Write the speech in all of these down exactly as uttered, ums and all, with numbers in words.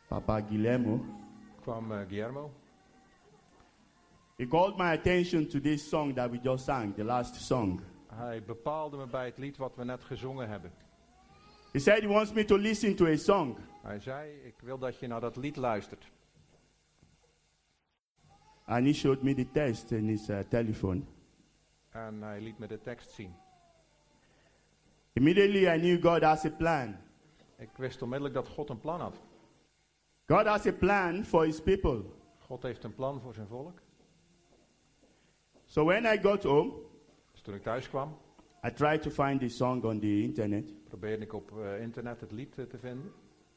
Papa Guillermo, kwam uh, Guillermo. he called my attention to this song that we just sang, the last song. Hij bepaalde me bij het lied wat we net gezongen hebben. He said he wants me to listen to a song. Hij zei, ik wil dat je naar dat lied luistert. And he showed me the text in his uh, telephone. En hij liet me de tekst zien. Immediately I knew God has a plan. Ik wist onmiddellijk dat God een plan had. God has a plan for his people. God heeft een plan voor zijn volk. So when I got home, Dus toen ik thuis kwam, I tried to find the song on the internet. probeerde ik op uh, internet het lied uh, te vinden.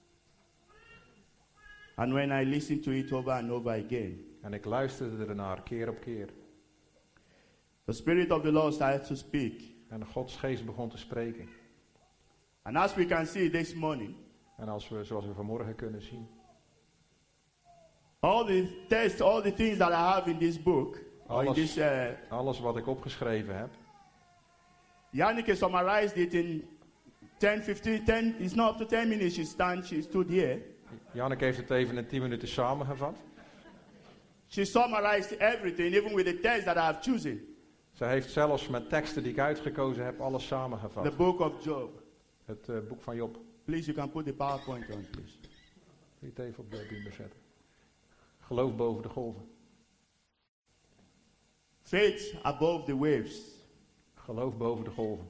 And when I listened to it over and over again, En ik luisterde ernaar, keer op keer. the Spirit of the Lord started to speak. En Gods geest begon te spreken. And as we can see this morning, En als we, zoals we vanmorgen kunnen zien, all the text, all the things that I have in this book, or in Alles. this, uh, alles wat ik opgeschreven heb, Yannick summarized it in ten, fifteen, ten, it's not up to ten minutes she, stand, she stood here. Janneke heeft het even in tien minuten samengevat. She summarized everything, even with the text that I have chosen. Ze heeft zelfs met teksten die ik uitgekozen heb, alles samengevat. The book of Job. Het uh, boek van Job. Please, you can put the PowerPoint on, please. Wil je het even op de beamer zetten? Geloof boven de golven. Faith above the waves. Geloof boven de golven.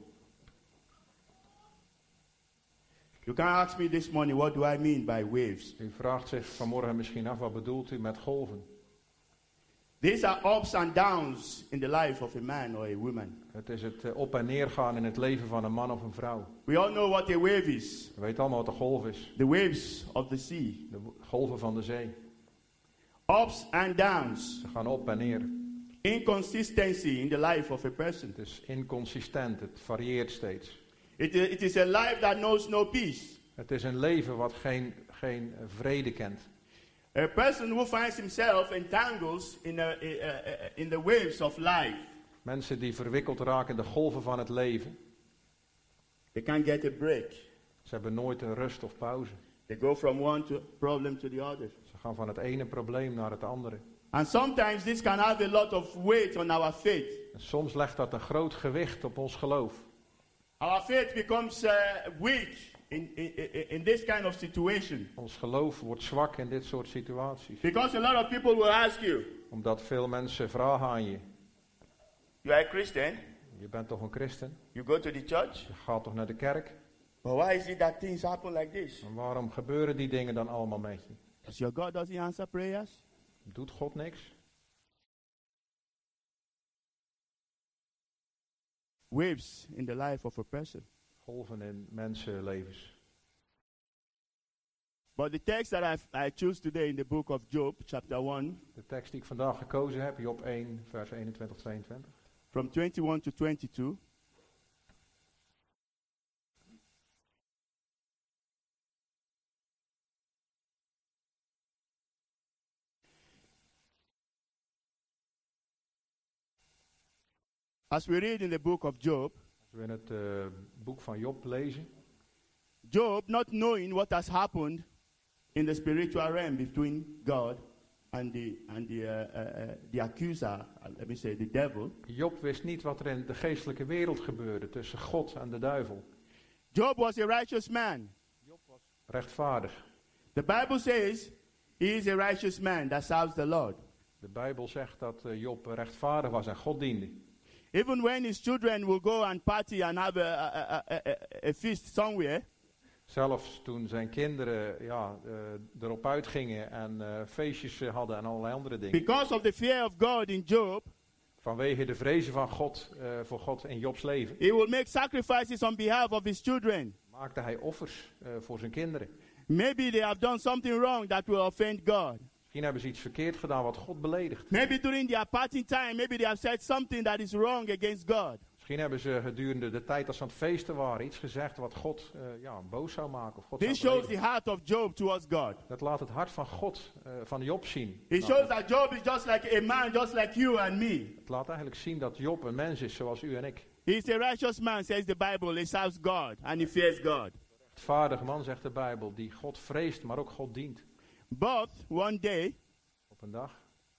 You can ask me this morning, what do I mean by waves? U vraagt zich vanmorgen misschien af, wat bedoelt u met golven? These are ups and downs in the life of a man or a woman. Het is het uh, op en neer gaan in het leven van een man of een vrouw. We all know what a wave is. We weten allemaal wat de golf is. The waves of the sea. De golven van de zee. Ups and downs. Ze gaan op en neer. Inconsistency in the life of a person. Het is inconsistent, het varieert steeds. It is, it is a life that knows no peace. Het is een leven wat geen, geen vrede kent. A person who finds himself entangles in, a, a, a, in the waves of life. Mensen die verwikkeld raken in de golven van het leven. They can't get a break. Ze hebben nooit een rust of pauze. They go from one to problem to the other. Ze gaan van het ene probleem naar het andere. And sometimes this can have a lot of weight on our faith. En soms legt dat een groot gewicht op ons geloof. Our faith becomes uh, weak in, in, in this kind of situation. Ons geloof wordt zwak in dit soort situaties. Because a lot of people will ask you, Omdat veel mensen vragen aan je. you are a Christian, Je bent toch een christen? you go to the church, Je gaat toch naar de kerk? but why is it that things happen like this? En waarom gebeuren die dingen dan allemaal met je? Because your God doesn't answer prayers? Doet God niks? Waves in the life of a person. Golven in mensenlevens. But the text that I've, I choose today in the book of Job, chapter one, De tekst die ik vandaag gekozen heb, Job één, vers eenentwintig, tweeëntwintig. from twenty-one to twenty-two, as we read in the book of Job, Als we in het uh, boek van Job lezen, Job, not knowing what has happened in the spiritual realm between God and the and the uh, uh, uh, the accuser, uh, let me say, the devil. Job wist niet wat er in de geestelijke wereld gebeurde tussen God en de duivel. Job was a righteous man. Rechtvaardig. The Bible says he is a righteous man that serves the Lord. De Bijbel zegt dat uh, Job rechtvaardig was en God diende. Even when his children will go and party and have a, a, a, a, a feast somewhere, Zelfs toen zijn kinderen ja, uh, erop uitgingen en uh, feestjes uh, hadden en allerlei andere dingen. because of the fear of God in Job, Vanwege de vrezen van God, uh, voor God in Jobs leven, he will make sacrifices on behalf of his children. maakte hij offers uh, voor zijn kinderen. Maybe they have done something wrong that will offend God. Misschien hebben ze iets verkeerd gedaan wat God beledigt. Maybe during their party time, maybe they have said something that is wrong against God. Misschien hebben ze gedurende de tijd dat ze aan het feesten waren iets gezegd wat God uh, ja, boos zou maken. Of God This zou shows the beledigen. heart of Job towards God. Dat laat het hart van God, uh, van Job zien. It shows that Job is just like a man, just like you and me. Het laat eigenlijk zien dat Job een mens is zoals u en ik. He is a righteous man, says the Bible. He serves God and he fears God. Een vaardige man, zegt de Bijbel, die God vreest, maar ook God dient. But one day, Op een dag,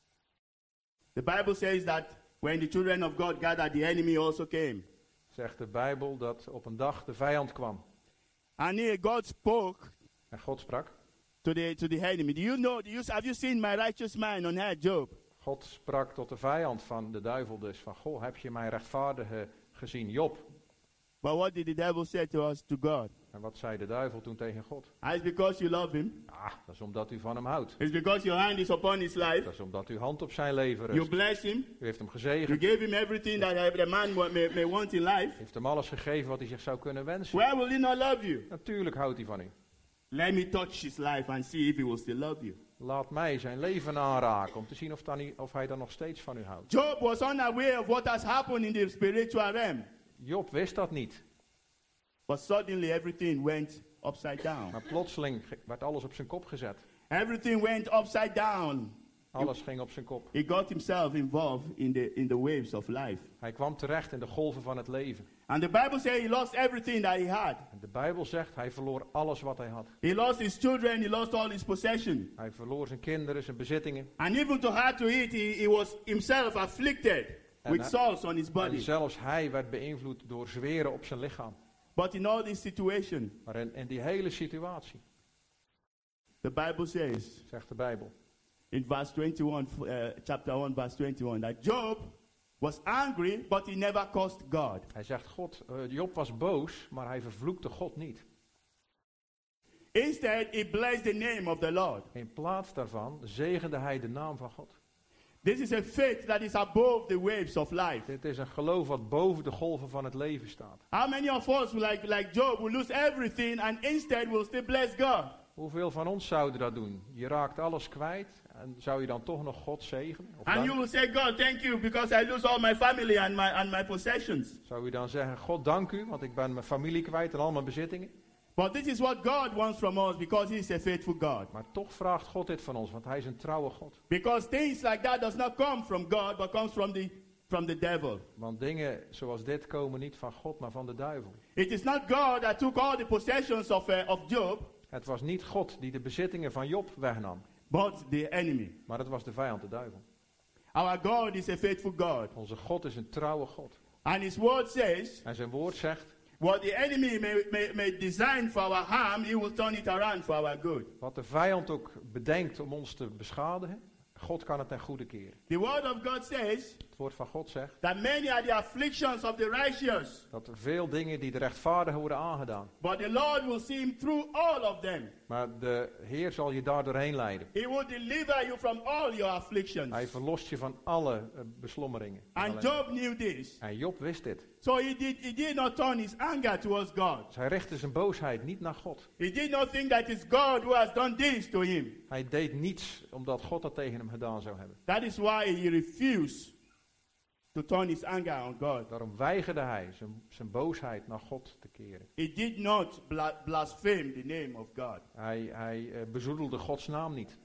the Bible says that when the children of God gathered, the enemy also came. zegt de Bijbel dat op een dag de vijand kwam. And here God spoke En God sprak. to the to the enemy. Do you know? Do you, have you seen my righteous man on earth, Job? God sprak tot de vijand van de duivel dus. Van, goh, heb je mijn rechtvaardige gezien, Job? But what did the devil say to us, to God? En wat zei de duivel toen tegen God? Ah, it's because you love him. Ja, dat is omdat u van hem houdt. It's because your hand is upon his life. Dat is omdat uw hand op zijn leven You rust. bless him. U heeft hem You gezegend. gave him everything that the man wa- may, may want in life. U heeft hem alles gegeven wat hij zich zou kunnen wensen. Why will he not love you? Natuurlijk houdt hij van u. Let me touch his life and see if he will still love you. Laat mij zijn leven aanraken om te zien of, dan niet, of hij dan nog steeds van u houdt. Job was unaware of what has happened in the spiritual realm. Job wist dat niet. But suddenly everything went upside down. Maar plotseling ge- werd alles op zijn kop gezet. Everything went upside down. Alles ging op zijn kop. He got himself involved in the in the waves of life. Hij kwam terecht in de golven van het leven. And the Bible says he lost everything that he had. En de Bijbel zegt, hij verloor alles wat hij had. He lost his children, he lost all his possession. Hij verloor zijn kinderen, zijn bezittingen. And even to hard to eat, he, he was himself afflicted with hij- sores on his En body. zelfs hij werd beïnvloed door zweren op zijn lichaam. But in all this situation, Maar in, in die hele situatie, the Bible says zegt de Bijbel, in verse twenty-one, uh, chapter one, verse twenty-one, that Job was angry, but he never cursed God. hij zegt, God, uh, Job was boos, maar hij vervloekte God niet. Instead, he blessed the name of the Lord. In plaats daarvan zegende hij de naam van God. This is a faith that is above the waves of life. Dit is een geloof wat boven de golven van het leven staat. How many of us, like, like Job, will lose everything and instead will still bless God? Hoeveel van ons zouden dat doen? Je raakt alles kwijt en zou je dan toch nog God zegenen? Of And danken? you will say, God, thank you, because I lose all my family and my, and my possessions. Zou je dan zeggen, God dank u, want ik ben mijn familie kwijt en al mijn bezittingen? But this is what God wants from us because he is a faithful God. Maar toch vraagt God dit van ons, want hij is een trouwe God. Because things like that does not come from God, but comes from the, from the devil. Want dingen zoals dit komen niet van God, maar van de duivel. It is not God that took all the possessions of, uh, of Job, Het was niet God die de bezittingen van Job wegnam, but the enemy. maar het was de vijand, de duivel. Our God is a faithful God. Onze God is een trouwe God. And his word says, En zijn woord zegt, what the enemy may, may, may design for our harm, he will turn it around for our good. wat de vijand ook bedenkt om ons te beschadigen, God kan het ten goede keren. The word of God says Het woord van God zegt that many are the afflictions of the righteous, dat er veel dingen die de rechtvaardigen worden aangedaan. but the Lord will see him through all of them. Maar de Heer zal je daar doorheen leiden. He will deliver you from all your afflictions. Hij verlost je van alle uh, beslommeringen. And Job knew this. En Job wist dit. So he did, he did not turn his anger towards God. Dus hij richtte zijn boosheid niet naar God. He did not think that it's God who has done this to him. Hij deed niets omdat God dat tegen hem gedaan zou hebben. That is why he refused to turn his anger on God. Daarom weigerde hij zijn, zijn boosheid naar God te keren. He did not bla- blaspheme the name of God. Hij, hij uh, bezoedelde Gods naam niet.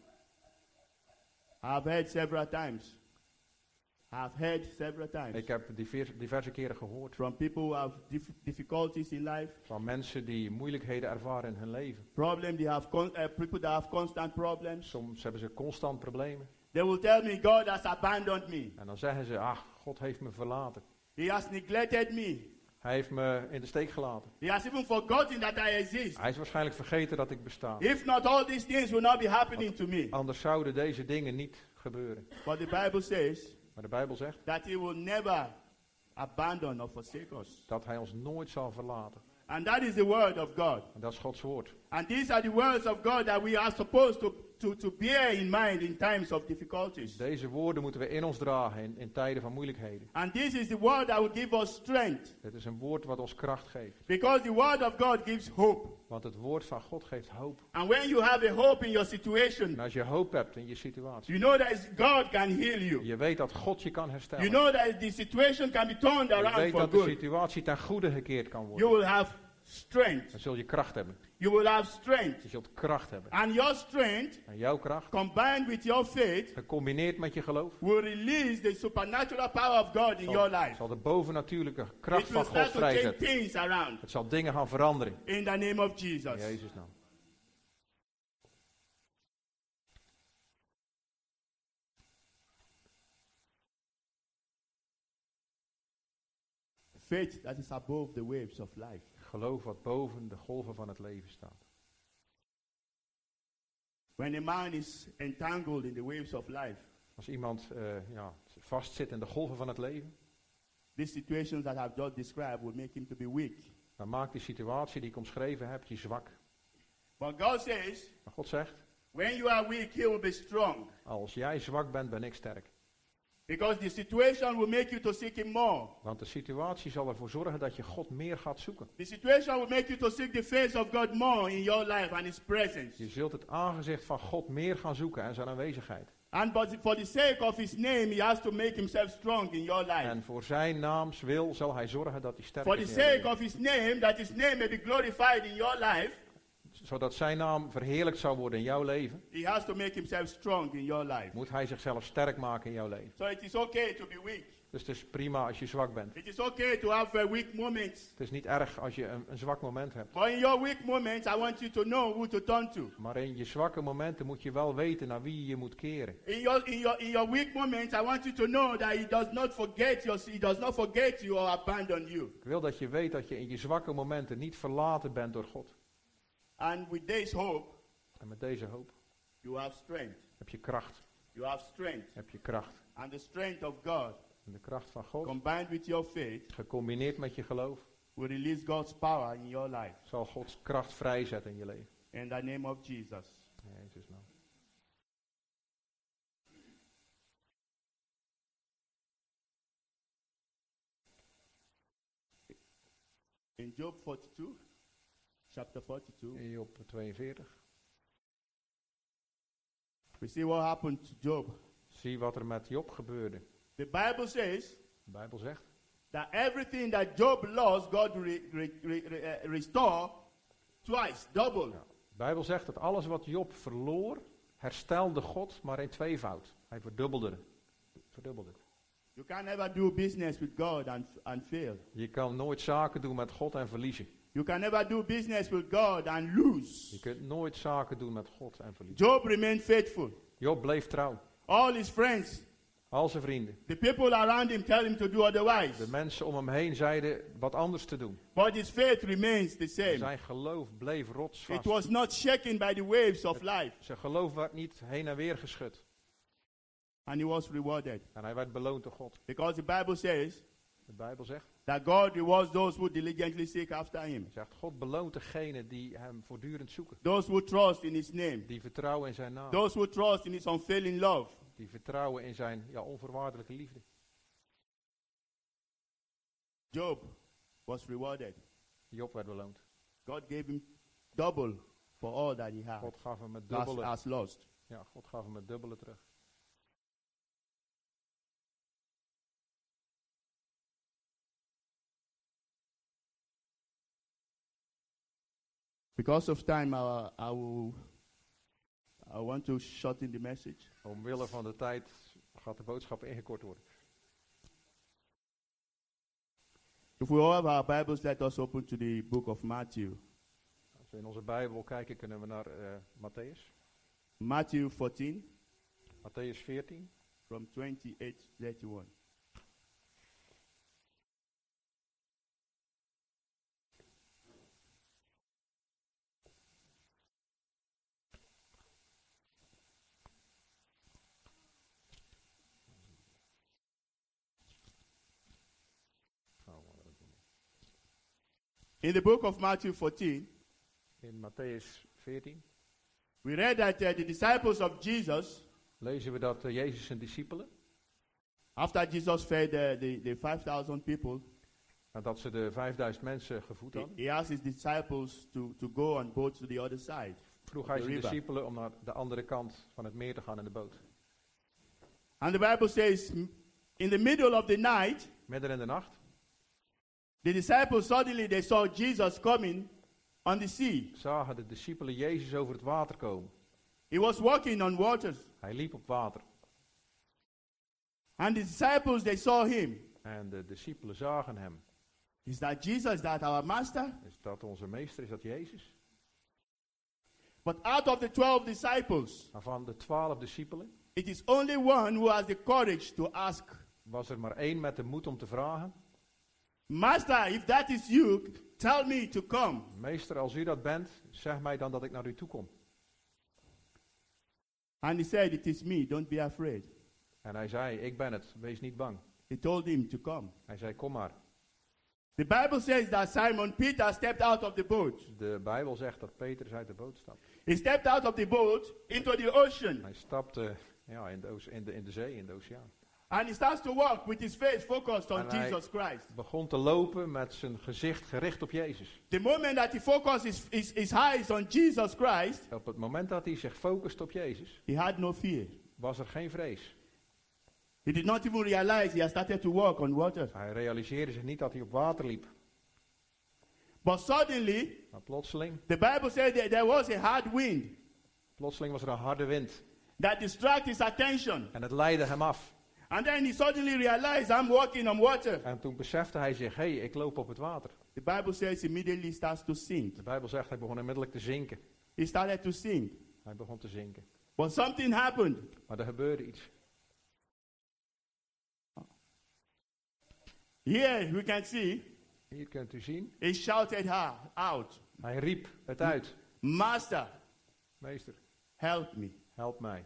I've heard several times. I've heard several times Ik heb diverse, diverse keren gehoord from people who have dif- difficulties in life, van mensen die moeilijkheden ervaren in hun leven. problem they have con- uh, people that have constant problems. Soms hebben ze constant problemen. They will tell me God has abandoned me. En dan zeggen ze, ach, God heeft me verlaten. He has neglected me. Hij heeft me in de steek gelaten. He has even forgotten that I exist. Hij is waarschijnlijk vergeten dat ik besta. If not, all these things will not be happening to me. Anders zouden deze dingen niet gebeuren. But the Bible says Maar de Bijbel zegt that he will never abandon or forsake us. dat hij ons nooit zal verlaten. And that is the word of God. En dat is Gods woord. And these are the words of God that we are supposed to, to, to bear in mind in times of difficulties. Deze woorden moeten we in ons dragen in, in tijden van moeilijkheden. And this is the word that will give us strength. Het is een woord wat ons kracht geeft. Because the word of God gives hope. Want het woord van God geeft hoop. And when you have a hope in your En situation, als je hoop hebt in je situatie. you know that God can heal you. Je weet dat God je kan herstellen. You know that the situation can be turned Je around weet for dat de good. situatie ten goede gekeerd kan You worden. will have strength. Dan zul je kracht hebben. You will have strength. Je zult kracht hebben. And your strength, En jouw kracht, combined with your faith, gecombineerd met je geloof, will release the supernatural power of God in your zal, life. zal de bovennatuurlijke It kracht will van God start to change vrijzetten. things around. Het zal dingen gaan veranderen. In the name of In Jesus. Jezus' naam. Faith that is above the waves of life. Geloof wat boven de golven van het leven staat. When a man is entangled in the waves of life, Als iemand uh, ja, vastzit in de golven van het leven, these situations that I've just described will make him to be weak. dan maakt die situatie die ik omschreven heb je zwak. But God says, Maar God zegt, when you are weak, he will be strong. als jij zwak bent, ben ik sterk. Because the situation will make you to seek him more. Want de situatie zal ervoor zorgen dat je God meer gaat zoeken. The situation will make you to seek the face of God more in your life and his presence. Je zult het aangezicht van God meer gaan zoeken en zijn aanwezigheid. And but for the sake of his name, he has to make himself strong in your life. En voor zijn naams wil zal hij zorgen dat hij sterk For the is in je sake leven. of his name, that his name may be glorified in your life, Zodat zijn naam verheerlijkt zou worden in jouw leven, he has to make himself strong in your life. moet hij zichzelf sterk maken in jouw leven. So it is okay to be weak. Dus het is prima als je zwak bent. It is okay to have uh, weak moments. Het is niet erg als je een, een zwak moment hebt. But in your weak moments, I want you to know who to turn to. Maar in je zwakke momenten moet je wel weten naar wie je je moet keren. In your, in your, in your weak moments, I want you to know that he does not forget your, he does not forget you or abandon you. Ik wil dat je weet dat je in je zwakke momenten niet verlaten bent door God. And with this hope, En met deze hoop you have strength. heb je kracht. You have strength. Heb je kracht. And the strength of God, En de kracht van God, combined with your faith, gecombineerd met je geloof, will release God's power in your life. zal Gods kracht vrijzetten in je leven. In the name of Jesus. In Jezus' naam. In Job forty-two, chapter forty-two, In Job tweeënveertig. we see what happened to Job. Zie wat er met Job gebeurde. The Bible says De Bijbel zegt that everything that Job lost, God re, re, re, re, uh, restore twice, double. Ja. De Bijbel zegt dat alles wat Job verloor, herstelde God maar in tweevoud. Hij verdubbelde het. Verdubbelde het. You can never do business with God and, and fail. Je kan nooit zaken doen met God en verliezen. You can never do business with God and lose. Je kunt nooit zaken doen met God en verliezen. Job remained faithful. Job bleef trouw. All his friends, Al zijn vrienden. the people around him tell him to do otherwise. De mensen om hem heen zeiden wat anders te doen. But his faith remains the same. Zijn geloof bleef It rotsvast. was not shaken by the waves of life. Zijn geloof werd niet heen en weer geschud. And he was rewarded. En hij werd beloond door God. Because the Bible says De Bijbel zegt, that God rewards those who diligently seek after him. hij zegt God beloont degene die hem voortdurend zoeken. Those who trust in his name. Die vertrouwen in zijn naam. Those who trust in his unfailing love. Die vertrouwen in zijn ja, onvoorwaardelijke liefde. Job was rewarded. Job werd beloond. God gave him double for all that he had. God gaf hem het Last, dubbele. as lost. Ja, God gaf hem het dubbele terug. Because of time, I, I will. I want to shorten the message. Omwille van de tijd gaat de boodschap ingekort worden. If we all have our Bibles, let us open to the book of Matthew. Als we in onze Bijbel kijken, kunnen we naar uh, Matthäus. Matthew fourteen, Matthäus veertien. from twenty-eight to thirty-one. In the book of Matthew fourteen, In Matthäus veertien we read that uh, the disciples of Jesus, lezen we dat uh, Jezus zijn discipelen, after Jesus fed uh, the, the five thousand people, nadat ze de vijfduizend mensen gevoed he, hadden, he asked his disciples to, to go on boat to the other side. vroeg of hij the zijn river. discipelen om naar de andere kant van het meer te gaan in de boot. And the Bible says, m- in the middle of the night, Midden in de nacht the disciples suddenly they saw Jesus coming on the sea. zagen de discipelen Jezus over het water komen. He was walking on waters. Hij liep op water. And the disciples, they saw him. En de discipelen zagen hem. Is that Jesus? Is that our master? Is dat onze meester? Is dat Jezus? But out of the twelve disciples, Maar van de twaalf discipelen it is only one who has the courage to ask. was er maar één met de moed om te vragen. Master, if that is you, tell me to come. Meester, als u dat bent, zeg mij dan dat ik naar u toe kom. And he said, it is me, don't be afraid. En hij zei, ik ben het, wees niet bang. He told him to come. Hij zei, kom maar. The Bible says that Simon Peter stepped out of the boat. De Bijbel zegt dat Petrus uit de boot stapt. He stepped out of the boat into the ocean. Hij stapte ja, in, de, oce- in, de, in de zee, in de oceaan. And he starts to walk with his face focused on En hij Jesus Christ. begon te lopen met zijn gezicht gericht op Jezus. The moment that he focused his, his, his eyes on Jesus Christ, Op het moment dat hij zich focust op Jezus, he had no fear. was er geen vrees. He did not even realize he had started to walk on water. Hij realiseerde zich niet dat hij op water liep. But suddenly, Maar plotseling, the Bible said that there was a hard wind plotseling was er een harde wind. that distracted his attention. En het leidde hem af. And then he suddenly realized, I'm walking on water. En toen besefte hij zich, hé, hey, ik loop op het water. The Bible says immediately starts to sink. De Bijbel zegt, hij begon onmiddellijk te zinken. He started to sink. Hij begon te zinken. But something happened. Maar er gebeurde iets. Here we can see, Hier kunt u zien, he shouted her out, hij riep het uit. Master, Meester, help me. help mij.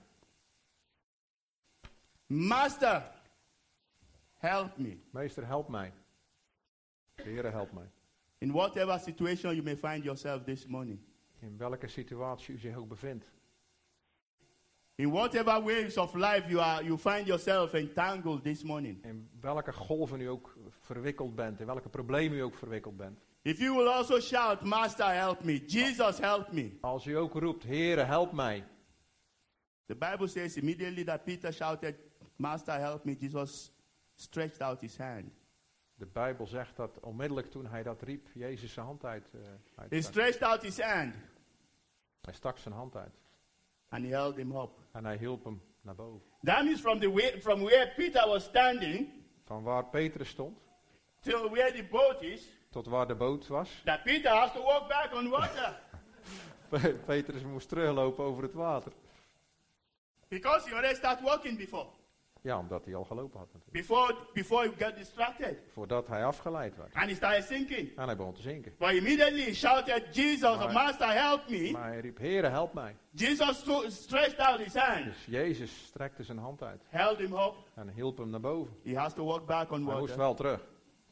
Master, help me. Meester, help mij. De Heere, help mij. In whatever situation you may find yourself this morning, In welke situatie u zich ook bevindt. in whatever waves of life you are, you find yourself entangled this morning. In welke golven u ook verwikkeld bent. In welke problemen u ook verwikkeld bent. If you will also shout, Master, help me. Jesus, help me. Als u ook roept, Heere, help mij. The Bible says immediately that Peter shouted, Master, help me. Jesus stretched out his hand. De Bijbel zegt dat onmiddellijk toen hij dat riep, Jezus zijn hand uit. Uh, He uitstak. stretched out his hand Hij stak zijn hand uit. and he held him up. En hij hielp hem naar boven. That means from, the way, from where Peter was standing Van waar Petrus stond, till where the boat is, tot waar de boot was. that Peter has to walk back on water. Petrus moest teruglopen over het water. Because he already started walking before. Ja, omdat hij al gelopen had natuurlijk. Before, before he got distracted. Voordat hij afgeleid werd. And he started sinking. En hij begon te zinken. But immediately he shouted, Jesus, Maar- Master, help me. Maar hij riep, Heere, help mij. Jesus sto- stretched out his hand, Dus Jezus strekte zijn hand uit. held him up. En hielp hem naar boven. He has to walk back on Hij moest water wel terug.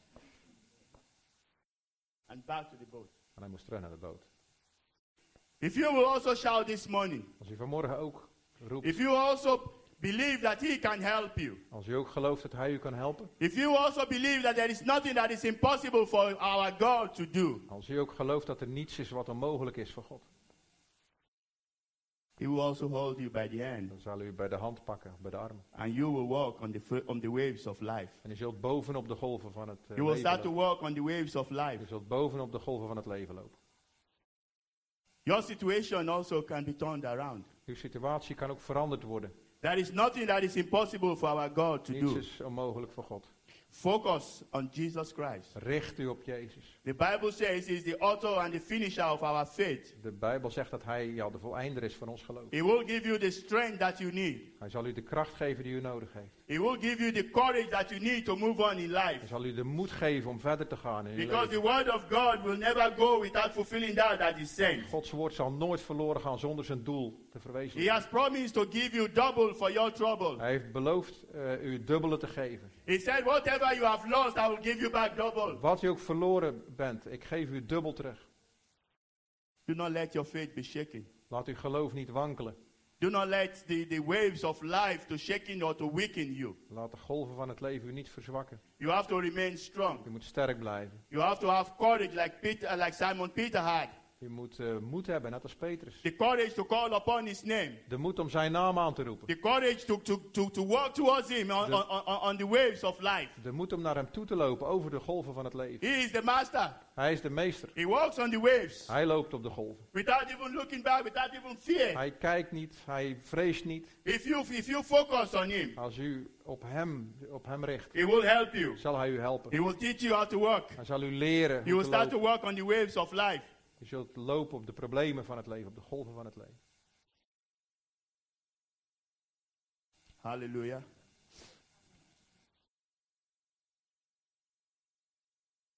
and back to the boat. En hij moest terug naar de boot. If you will also shout this morning, Als u vanmorgen ook roept. if you also believe that he can help you, Als u ook gelooft dat hij u kan helpen. if you also believe that there is nothing that is impossible for our God to do, Als u ook gelooft dat er niets is wat onmogelijk is voor God. he will also hold you by the hand Dan zal u u bij de hand pakken, bij de arm. and you will walk on the, f- on the waves of life. En u zult bovenop de golven van het uh, You will leven start to lopen. walk on the waves of life. U zult bovenop de golven van het leven lopen. Your situation also can be turned around. Uw situatie kan ook veranderd worden. There is nothing that is impossible for our God to Niets do. is onmogelijk voor God. Focus on Jesus Christ. Richt u op Jezus. The Bible says he's the author and the finisher of our faith. De Bijbel zegt dat hij ja, de voleinder is van ons geloof. He will give you the strength that you need. Hij zal u de kracht geven die u nodig heeft. He will give you the courage that you need to move on in life. Hij zal u de moed geven om verder te gaan in uw Because the leven. word of God will never go without fulfilling that that is sent. Gods woord zal nooit verloren gaan zonder zijn doel te He verwezenlijken. has promised to give you double for your trouble. Hij heeft beloofd uh, u het dubbele te geven. He said, whatever you have lost, I will give you back double. Wat u ook verloren bent, ik geef u dubbel terug. Do not let your faith be shaken. Laat uw geloof niet wankelen. Do not let the, the waves of life to shaking or to weaken you. Laat de golven van het leven u niet verzwakken. You have to remain strong. U moet sterk blijven. You have to have courage like Peter, like Simon Peter had. U moet uh, moed hebben, net als Petrus. The courage to call upon his name. De moed om zijn naam aan te roepen. The courage to, to, to, to walk towards him on, De- on, on, on the waves of life. De moed om naar hem toe te lopen over de golven van het leven. He is the master. Hij is de meester. He walks on the waves Hij loopt op de golven. without even looking back, without even fear. Hij kijkt niet, hij vreest niet. If you, if you focus on him, Als u op hem, op hem richt, he will help you. zal hij u helpen. He will teach you how to walk. Hij zal u leren He will hoe te start to lopen. walk on the waves of life. U zult lopen op de problemen van het leven, op de golven van het leven. Hallelujah.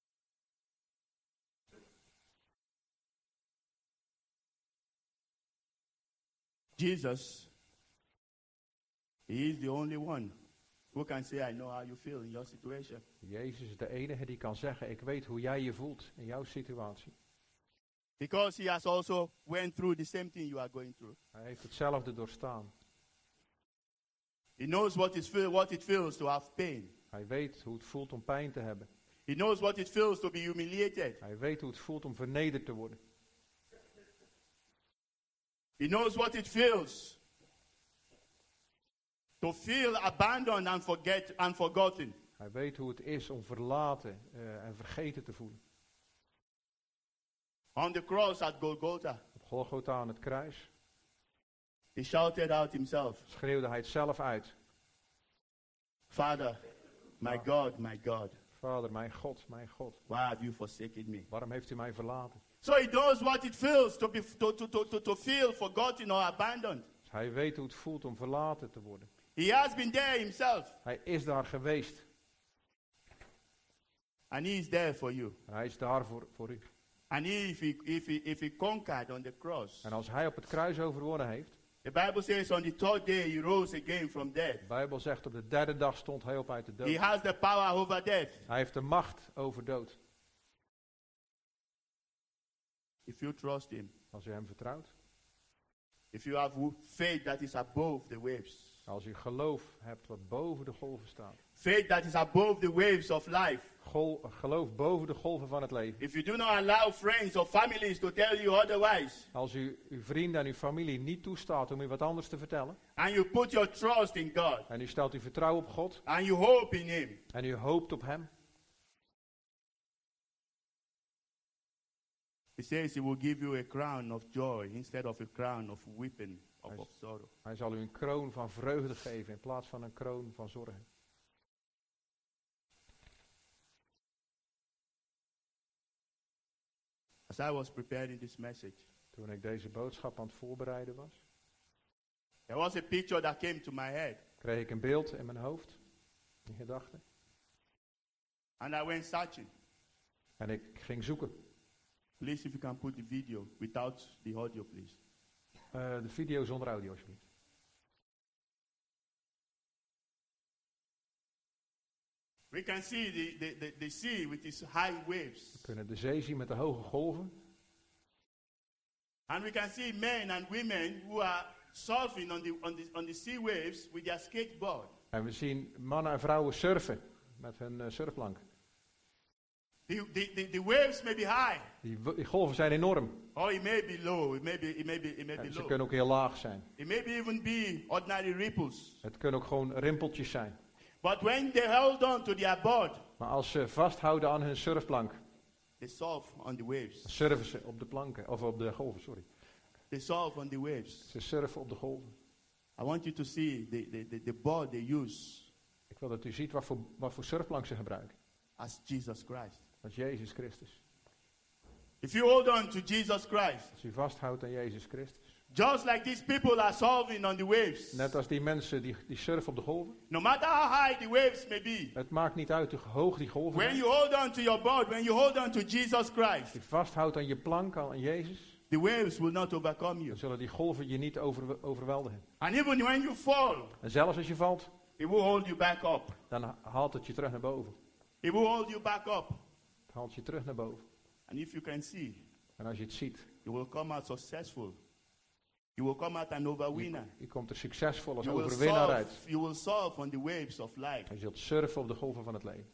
Jesus, he is the only one who can say, I know how you feel in your situation. Jezus is de enige die kan zeggen, ik weet hoe jij je voelt in jouw situatie. Because he has also went through the same thing you are going through. Hij heeft hetzelfde doorstaan. He knows what it, feel, what it feels to have pain. Hij weet hoe het voelt om pijn te hebben. He knows what it feels to be humiliated. Hij weet hoe het voelt om vernederd te worden. He knows what it feels to feel abandoned and, forget, and forgotten. Hij weet hoe het is om verlaten uh, en vergeten te voelen. On the cross at Golgotha, Op Golgotha aan het kruis he shouted out himself, schreeuwde hij het zelf uit. Father, my God, my God, Vader, mijn God, mijn God, why have you forsaken me? waarom heeft u mij verlaten? So he knows what it feels to, be, to, to, to, to, to feel forgotten or abandoned. Dus hij weet hoe het voelt om verlaten te worden. He has been there himself, Hij is daar geweest. and he is there for you. En hij is daar voor, voor u. And he, if, he, if, he, if he conquered on the cross, En als hij op het kruis overwonnen heeft, the Bible says on the third day he rose again from death. de Bijbel zegt op de derde dag stond hij op uit de He dood. has the power over death. Hij heeft de macht over dood. If you trust him, Als u hem vertrouwt. if you have wo- faith that is above the waves, Als u geloof hebt wat boven de golven staat. faith that is above the waves of life. Gol, geloof boven de golven van het leven. If you do not allow friends or families to tell you otherwise, Als u uw vrienden en uw familie niet toestaat om u wat anders te vertellen. and you put your trust in God, En u stelt uw vertrouwen op God. and you hope in him, En u hoopt op hem. he says he will give you a crown of joy instead of a crown of weeping of, Hij- of sorrow. Hij zal u een kroon van vreugde geven in plaats van een kroon van zorgen. As I was preparing this message, Toen ik deze boodschap aan het voorbereiden was, there was a picture that came to my head, kreeg ik een beeld in mijn hoofd, in gedachten. and I went searching. En ik ging zoeken. Please, if you can put the video without the audio, please. Uh, de video zonder audio, alsjeblieft. We can see the, the, the, the sea with its high waves. We kunnen de zee zien met de hoge golven. And we can see men and women who are surfing on the, on the, on the sea waves with their skateboard. En we zien mannen en vrouwen surfen met hun uh, surfplank. The, the, the, the waves may be high, Die, w- die golven zijn enorm. or it may be low. It may be, it may be, it may be En ze low. kunnen ook heel laag zijn. It may be even be ordinary ripples. Het kunnen ook gewoon rimpeltjes zijn. But when they held on to their board, Maar als ze vasthouden aan hun surfplank, they surf on the waves. surfen ze op de planken, of op de golven, sorry. They surf on the waves. Ze surfen op de golven. I want you to see the, the, the, the board they use Ik wil dat u ziet wat voor, wat voor surfplank ze gebruiken. as Jesus Christ. Dat is Jezus Christus. If you hold on to Jesus Christ, Als u vasthoudt aan Jezus Christus. just like these people are surfing on the waves, Net als die mensen die, die surfen op de golven. no matter how high the waves may be, Het maakt niet uit hoe hoog die golven when zijn. you hold on to your board, when you hold on to Jesus Als Christ, je vasthoudt aan je plank, aan Jezus, the waves will not overcome you. dan zullen die golven je niet over, overweldigen. And even when you fall, En zelfs als je valt, it will hold you back up. dan haalt het je terug naar boven. It will hold you back up. Het haalt je terug naar boven. And if you can see, En als je het ziet, you will come out successful. You will come out an overwinner. je komt er succesvol als You will, overwinnaar uit. surf, you will surf on the waves of life. En je zult surfen op de golven van het leven.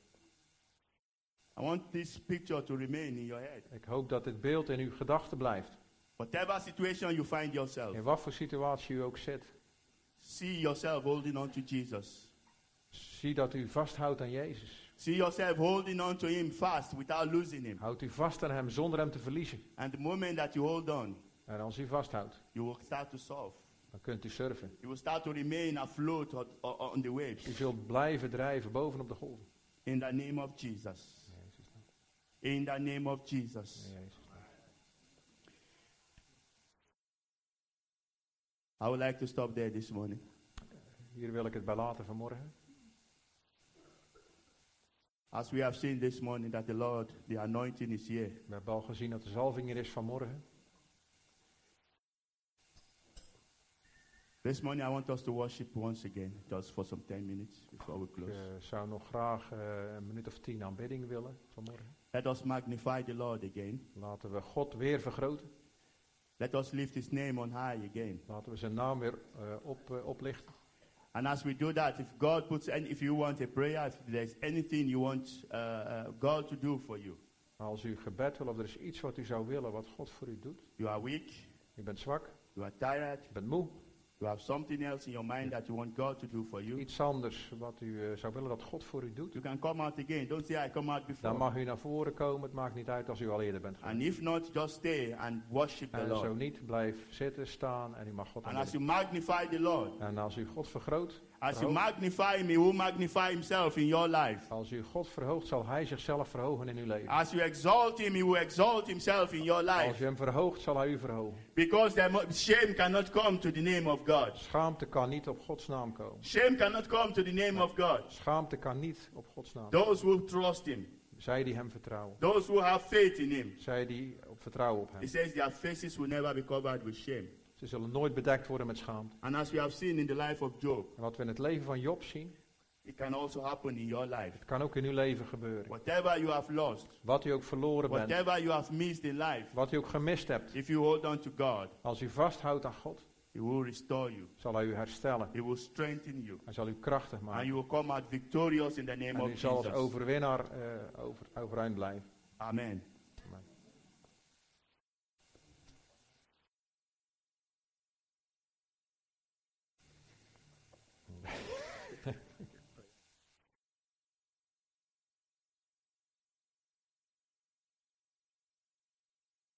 I want this picture to remain in your head. Ik hoop dat dit beeld in uw gedachten blijft. Whatever situation you find yourself, In wat voor situatie u ook zit. see yourself holding on to Jesus. Zie dat u vasthoudt aan Jezus. See yourself holding on to him fast without losing him. Houdt u vast aan hem zonder hem te verliezen. And the moment that you hold on, En als u vasthoudt, you will start to surf. dan kunt u surfen. You will start to remain afloat on, on on the U waves. zult blijven drijven bovenop de golven. In the name of Jesus. In the name of Jesus. I would like to stop there this morning. Hier wil ik het bij laten vanmorgen. As we have seen this morning that the Lord, the anointing is here. We hebben al gezien dat de zalving er is vanmorgen. This morning I want us to worship once again, just for some ten minutes before we Ik close. uh, zou nog graag uh, een minuut of tien aanbidding willen vanmorgen. Let us magnify the Lord again. Laten we God weer vergroten. Let us lift his name on high again. Laten we zijn naam weer uh, op, uh, oplichten. And as we do that, if God puts, any, if you want a prayer, if there's anything you want uh, uh, God to do for you, Als u gebed wil of er is iets wat u zou willen wat God voor u doet. you are weak, U bent zwak, you are tired, u bent moe. you have something else in your mind that you want God to do for you, Iets anders wat u uh, zou willen dat God voor u doet. you can come out again. Don't say I come out Dan before. mag u naar voren komen. Het maakt niet uit als u al eerder bent geweest. And if not, just stay and worship the En zo Lord. niet, blijf zitten, staan en u mag God And as aanbidden. you magnify the Lord, En als u God vergroot, as you verhoogt, magnify him, he will magnify himself in your life. als u God verhoogt, zal Hij zichzelf verhogen in uw leven. As you exalt him, he will exalt himself in your Als life. u hem verhoogt, zal Hij u verhogen. Because there mo- shame cannot come to the name of God. Schaamte kan niet op Gods naam komen. Shame cannot come to the name of God. Schaamte kan niet op Gods naam. Those who trust him, Zij die hem vertrouwen. those who have faith in him. Zij die op vertrouwen op He hem. says their faces will never be covered with shame. Ze zullen nooit bedekt worden met schaamte. And as we have seen in the life of Job, En wat we in het leven van Job zien, it can also happen in your life. het kan ook in uw leven gebeuren. Whatever you have lost, Wat u ook verloren bent, whatever you have missed in life, wat u ook gemist hebt. if you hold on to God, Als u vasthoudt aan God, he will restore you. zal Hij u herstellen. He will strengthen you. Hij zal u krachtig And maken. you will come out victorious in the name En of u zal als Jesus. overwinnaar uh, over, overeind blijven. Amen.